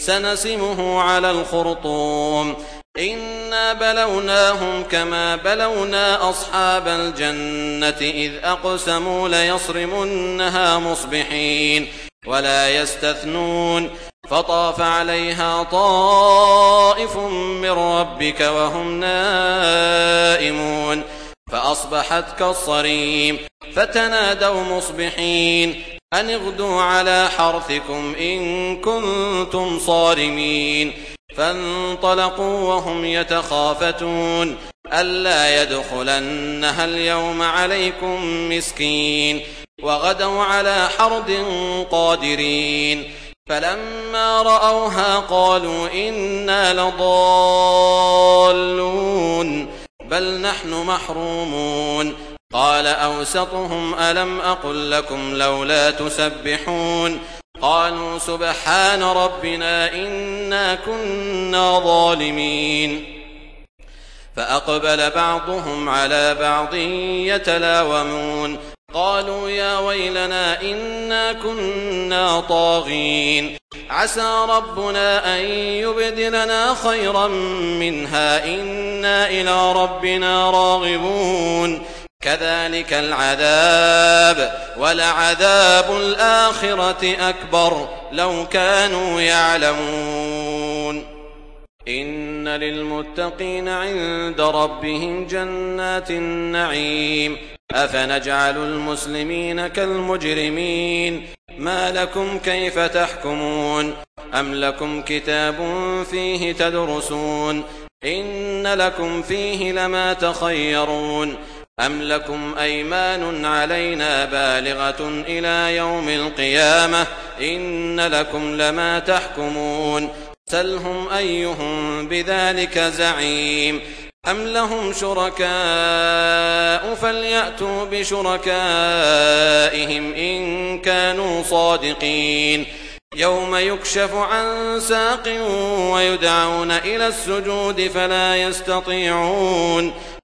سنسمه على الخرطوم إنا بلوناهم كما بلونا أصحاب الجنة إذ أقسموا ليصرمنها مصبحين ولا يستثنون فطاف عليها طائف من ربك وهم نائمون فأصبحت كالصريم فتنادوا مصبحين أن اغدوا على حرثكم إن كنتم صارمين فانطلقوا وهم يتخافتون ألا يدخلنها اليوم عليكم مسكين وغدوا على حرد قادرين فلما رأوها قالوا إنا لضالون بل نحن محرومون قال أوسطهم ألم أقل لكم لولا تسبحون قالوا سبحان ربنا إنا كنا ظالمين فأقبل بعضهم على بعض يتلاومون قالوا يا ويلنا إنا كنا طاغين عسى ربنا أن يبدلنا خيرا منها إنا إلى ربنا راغبون كذلك العذاب ولعذاب الآخرة أكبر لو كانوا يعلمون إن للمتقين عند ربهم جنات النعيم أفنجعل المسلمين كالمجرمين ما لكم كيف تحكمون أم لكم كتاب فيه تدرسون إن لكم فيه لما تخيرون أم لكم أيمان علينا بالغة إلى يوم القيامة إن لكم لما تحكمون سلهم أيهم بذلك زعيم أم لهم شركاء فليأتوا بشركائهم إن كانوا صادقين يوم يكشف عن ساق ويدعون إلى السجود فلا يستطيعون